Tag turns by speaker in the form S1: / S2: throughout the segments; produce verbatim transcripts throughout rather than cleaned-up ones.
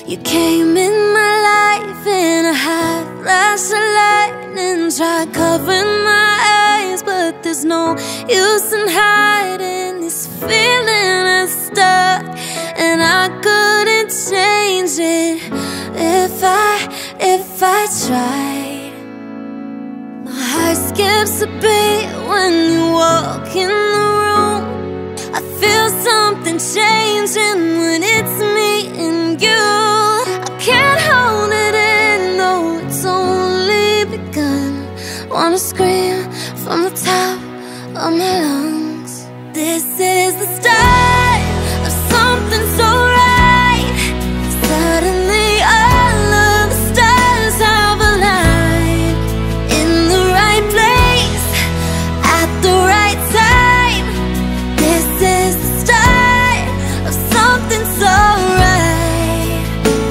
S1: You came in my life in a hot flash of lightning. Tried covering my eyes, but there's no use in hiding. This feeling is stuck, and I couldn't change it if I, if I tried. My heart skips a beat when you walk in the room. I feel something changing when it's me and you. I can't hold it in, though it's only begun. Wanna scream from the top of my lungs. This is the start of something so right. Suddenly all of the stars have aligned, in the right place at the right time. This is the start of something so right.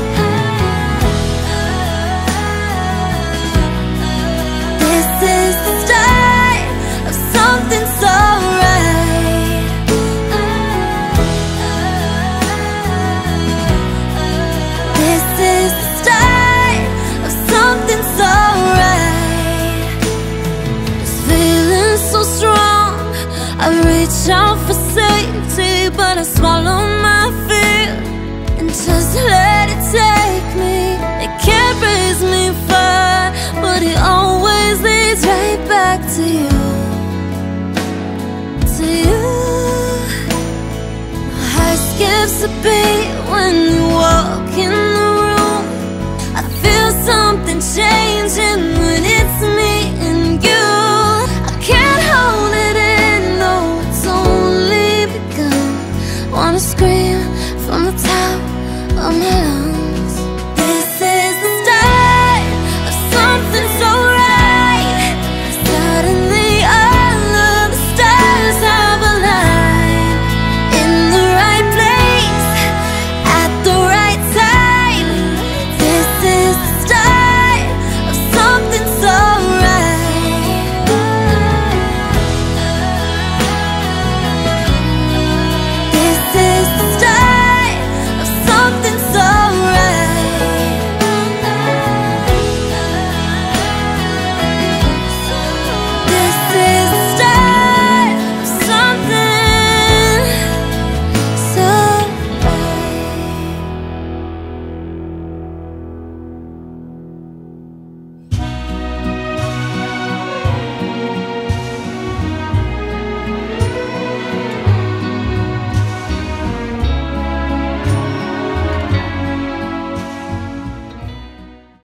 S1: This is the start of something so right. This is the start of something so right. This feeling so strong, I reach out for safety, but I swallow my fear and just let it take me. It can't raise me far, but it always leads right back to you, to you. My heart skips a beat when you walk in the room. I feel something changing